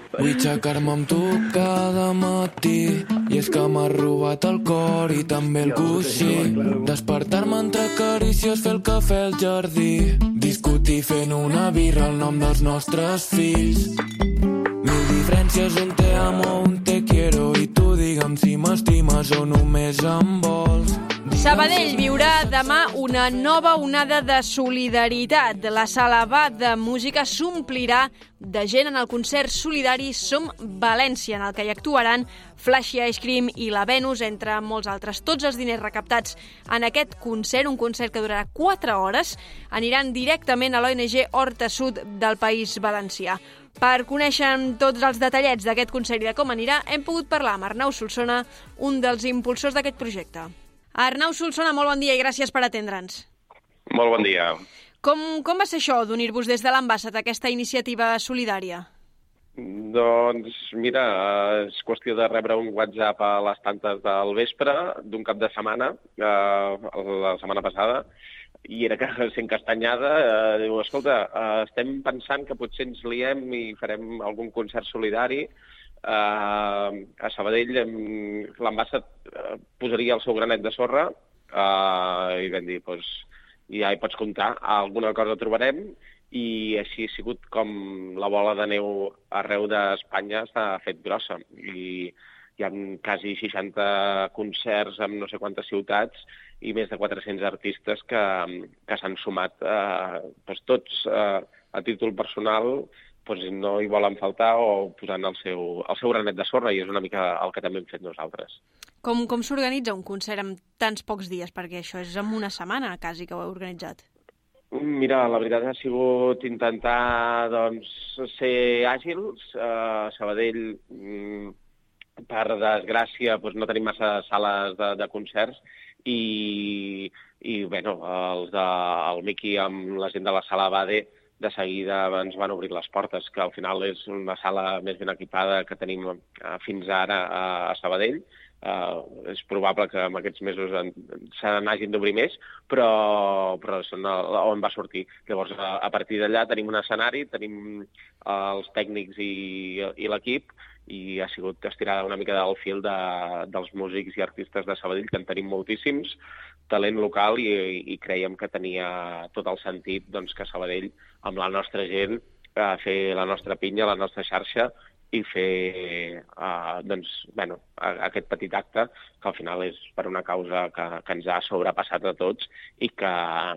Vull aixecar-me amb tu cada matí i és que m'ha robat el cor i també el coixí. Despertar-me entre carícies, fer el cafè al jardí, discutir fent una birra el nom dels nostres fills. Mil diferències, un te amo, un te quiero, i tu digue'm si m'estimes o només em vols. Sabadell viurà demà una nova onada de solidaritat. La sala BAT de música s'omplirà de gent en el concert solidari Som València, en el que hi actuaran Flashy Ice Cream i la Venus, entre molts altres. Tots els diners recaptats en aquest concert, un concert que durarà 4 hores, aniran directament a l'ONG Horta Sud del País Valencià. Per conèixer tots els detallets d'aquest concert i de com anirà, hem pogut parlar amb Arnau Solsona, un dels impulsors d'aquest projecte. Arnau Solsona, molt bon dia i gràcies per atendre'ns. Molt bon dia. Com va ser això, d'unir-vos des de l'Ambassat a aquesta iniciativa solidària? Doncs, mira, és qüestió de rebre un WhatsApp a les tantes del vespre d'un cap de setmana, la setmana passada, i era que sent castanyada, diu, escolta, estem pensant que potser ens liem i farem algun concert solidari. A Sabadell l'Ambassat posaria el seu granet de sorra i vam dir, doncs, ja hi pots comptar, alguna cosa trobarem, i així ha sigut com la bola de neu arreu d'Espanya s'ha fet grossa. I hi ha quasi 60 concerts en no sé quantes ciutats i més de 400 artistes que s'han sumat, tots a títol personal, no hi volen faltar o posant el seu granet de sorra, i és una mica el que també hem fet nosaltres. Com s'organitza un concert en tants pocs dies? Perquè això és en una setmana, quasi, que ho heu organitzat. Mira, la veritat ha sigut intentar ser àgils. A Sabadell, per desgràcia, no tenim massa sales de concerts i el Miqui amb la gent de la sala Bade de seguida ens van obrir les portes, que al final és una sala més ben equipada que tenim fins ara a Sabadell. És probable que en aquests mesos se n'hagin d'obrir més, però són on va sortir. Llavors, a partir d'allà tenim un escenari, tenim els tècnics i l'equip, i ha sigut estirada una mica del fil dels músics i artistes de Sabadell, que en tenim moltíssims, talent local, i creiem que tenia tot el sentit que Sabadell, amb la nostra gent, fer la nostra pinya, la nostra xarxa, i fer aquest petit acte, que al final és per una causa que ens ha sobrepassat a tots i que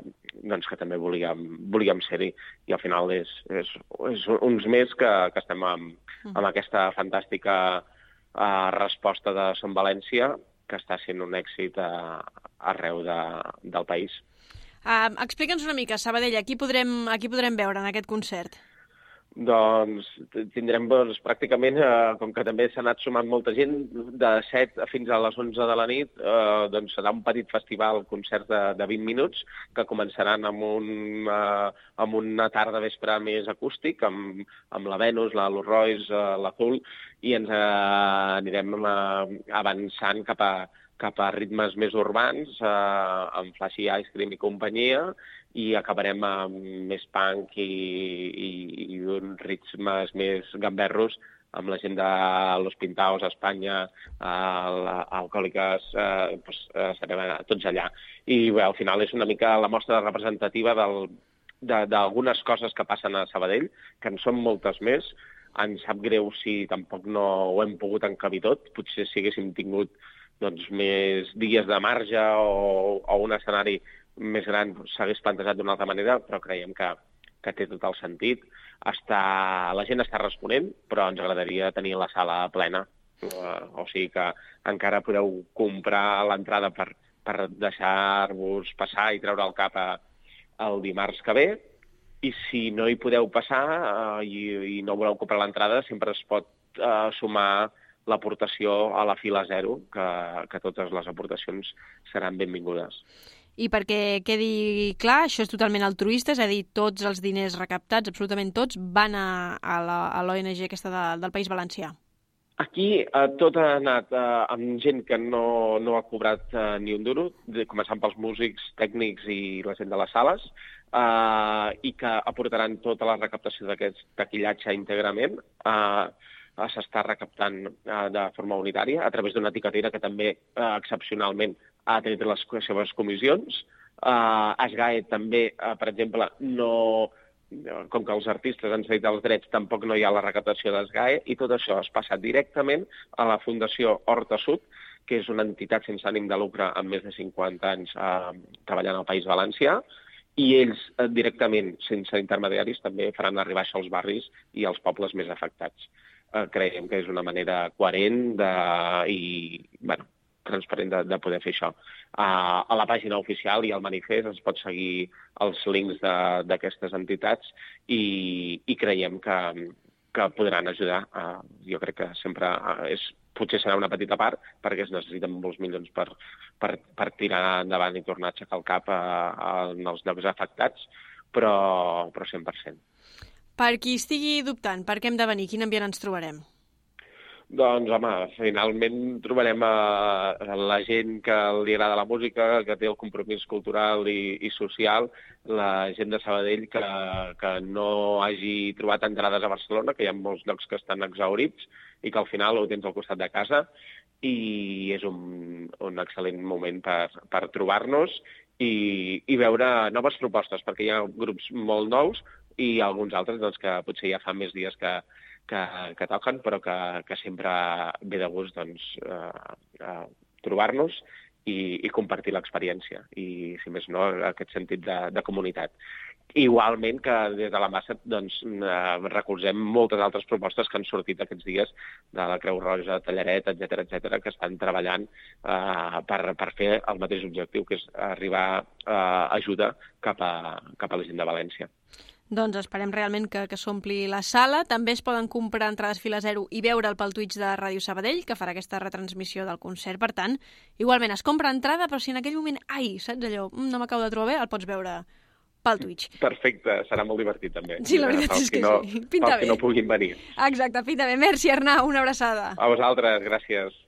també volíem ser-hi. I al final és uns més que estem amb aquesta fantàstica resposta de Som València, que està sent un èxit arreu del país. Explica'ns una mica, Sabadell, qui podrem veure en aquest concert? Doncs tindrem pràcticament, com que també s'ha anat sumant molta gent, de 7 fins a les 11 de la nit, serà un petit festival, concerts de 20 minuts, que començaran amb una tarda vespre més acústic, amb la Venus, la Los Royce, l'Azul, i ens anirem avançant cap a ritmes més urbans, amb Flashy Ice Cream i companyia, i acabarem amb més punk i uns ritmes més gamberros amb la gent de Los Pintaos, Espanya, Alcohòliques, serem tots allà. I al final és una mica la mostra representativa d'algunes coses que passen a Sabadell, que en són moltes més. Ens sap greu si tampoc no ho hem pogut encabir tot. Potser si haguéssim tingut més dies de marge o un escenari més gran s'hagués plantejat d'una altra manera, però creiem que té tot el sentit. La gent està responent, però ens agradaria tenir la sala plena. O sigui que encara podeu comprar l'entrada per deixar-vos passar i treure el cap el dimarts que ve. I si no hi podeu passar i no voleu comprar l'entrada, sempre es pot sumar l'aportació a la fila 0, que totes les aportacions seran benvingudes. I perquè quedi clar, això és totalment altruista, és a dir, tots els diners recaptats, absolutament tots, van a l'ONG aquesta del País Valencià. Aquí tot ha anat amb gent que no ha cobrat ni un duro, començant pels músics, tècnics i la gent de les sales, i que aportaran tota la recaptació d'aquest taquillatge íntegrament. s'està recaptant de forma unitària a través d'una etiquetera que també excepcionalment ha tret les seves comissions. SGAE també, per exemple, com que els artistes han cedit els drets, tampoc no hi ha la recaptació d'SGAE, i tot això es passa directament a la Fundació Horta Sud, que és una entitat sense ànim de lucre amb més de 50 anys treballant al País Valencià, i ells directament, sense intermediaris, també faran arribar això als barris i als pobles més afectats. Creiem que és una manera coherent i transparent de poder fer això. A la pàgina oficial i al manifest es pot seguir els links d'aquestes entitats i creiem que podran ajudar. Jo crec que sempre potser serà una petita part, perquè es necessiten molts milions per tirar endavant i tornar a aixecar el cap en els llocs afectats, però 100%. Per qui estigui dubtant, per què hem de venir? Quin ambient ens trobarem? Doncs, home, finalment trobarem la gent que li agrada la música, que té el compromís cultural i social, la gent de Sabadell que no hagi trobat entrades a Barcelona, que hi ha molts llocs que estan exhaurits i que al final ho tens al costat de casa, i és un excel·lent moment per trobar-nos i veure noves propostes, perquè hi ha grups molt nous i alguns altres que potser ja fa més dies que toquen, però que sempre ve de gust trobar-nos i compartir l'experiència, i si més no, aquest sentit de comunitat. Igualment que des de la Massa recolzem moltes altres propostes que han sortit aquests dies de la Creu Roja, Tallaret, etcètera, que estan treballant per fer el mateix objectiu, que és arribar ajuda cap a la gent de València. Doncs esperem realment que s'ompli la sala. També es poden comprar entrades fila 0 i veure'l pel Twitch de Ràdio Sabadell, que farà aquesta retransmissió del concert. Per tant, igualment es compra entrada, però si en aquell moment, saps allò, no m'acabo de trobar bé, el pots veure pel Twitch. Perfecte, serà molt divertit també. Sí, la veritat és que sí. Pinta bé. Pels que no puguin venir. Exacte, pinta bé. Merci, Arnau, una abraçada. A vosaltres, gràcies.